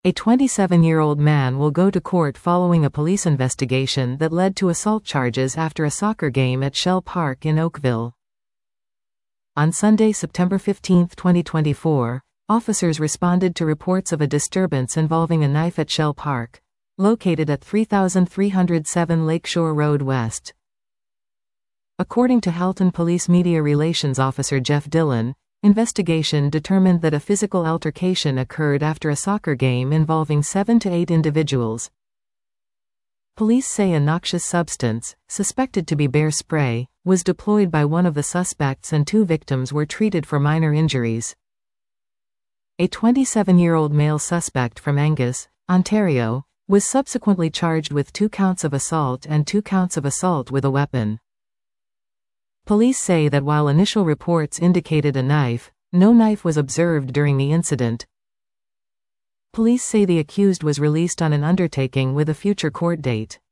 A 27-year-old man will go to court following a police investigation that led to assault charges after a soccer game at Shell Park in Oakville. On Sunday, September 15, 2024, officers responded to reports of a disturbance involving a knife at Shell Park, located at 3307 Lakeshore Road West. According to Halton Police Media Relations Officer Jeff Dillon, investigation determined that a physical altercation occurred after a soccer game involving 7 to 8 individuals. Police say a noxious substance, suspected to be bear spray, was deployed by one of the suspects and 2 victims were treated for minor injuries. A 27-year-old male suspect from Angus, Ontario, was subsequently charged with 2 counts of assault and 2 counts of assault with a weapon. Police say that while initial reports indicated a knife, no knife was observed during the incident. Police say the accused was released on an undertaking with a future court date.